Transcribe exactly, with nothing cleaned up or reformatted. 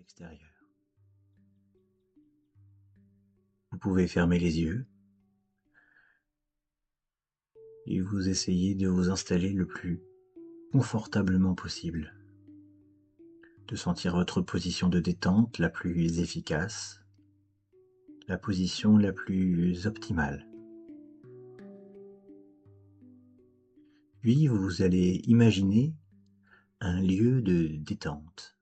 l'extérieur. Vous pouvez fermer les yeux et vous essayez de vous installer le plus confortablement possible, de sentir votre position de détente la plus efficace, la position la plus optimale. Puis vous allez imaginer un lieu de détente,